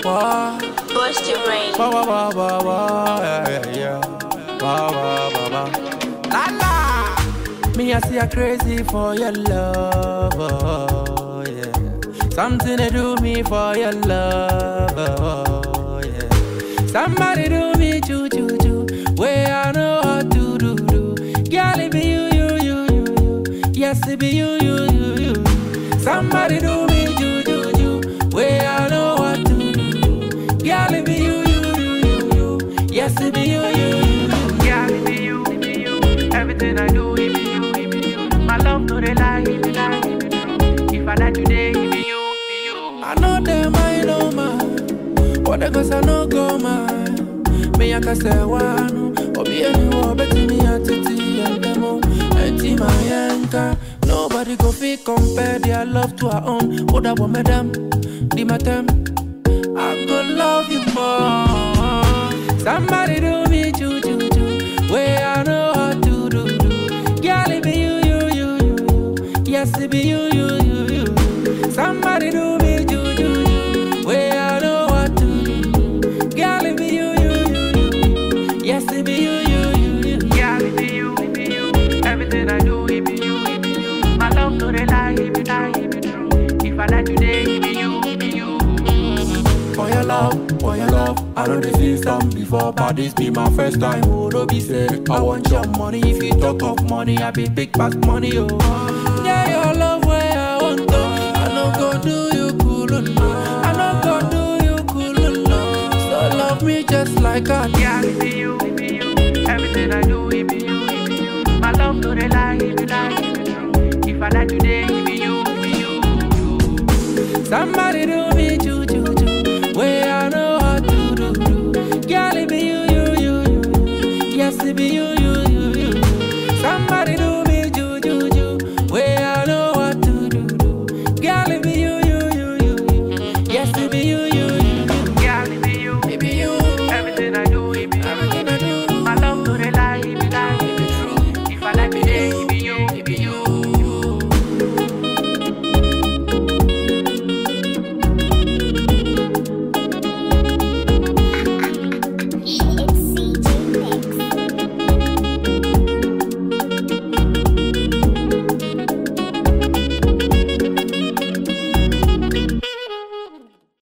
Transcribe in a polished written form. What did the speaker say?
Wah, Bush the rain. wah, wah, wah, wah, wah, yeah, yeah, yeah. Wah, wah, wah, wah. La la. Me I see a crazy for your love, oh, yeah. Something to do me for your love, oh, yeah. Somebody do me choo choo choo. Where I know how to do. Girl, it be you. Yes, it be you. Somebody do me choo choo choo. Where I know how to do. Girl, it be you. Yes, it be you. Yeah, it be you. Everything I do, it be you. My love, no they lie, it be lie. If I die today, it be you. I know them, I know man. What the cause I know go man. Me I can say one. Obi anyone betting me a titi and demo. Eti my yanka. Nobody go fit compare their love to our own. What I want madam, di matem. I go love you more. Somebody do me choo choo choo. Where I know how to do. Girl, it be you. Yes, it be you. Somebody do me choo choo. Where I know what to do. Girl, it be you. Yes, it be you. Yeah, it be you. Everything I do, it be you. My love, no they lie, it be lie. If I die today, it be you. For your love, I know this is some before, but this be my first time. Oh, don't be say, I want your money. If you talk of money, I be big back money, oh. Yeah, your love where I want to. I know go do you cool, no. I know go do you cool, no. So love me just like I do. Yeah, it be you. Everything I do, it be you. My love, no they lie, it be lie. If I die today, it be you. Somebody do me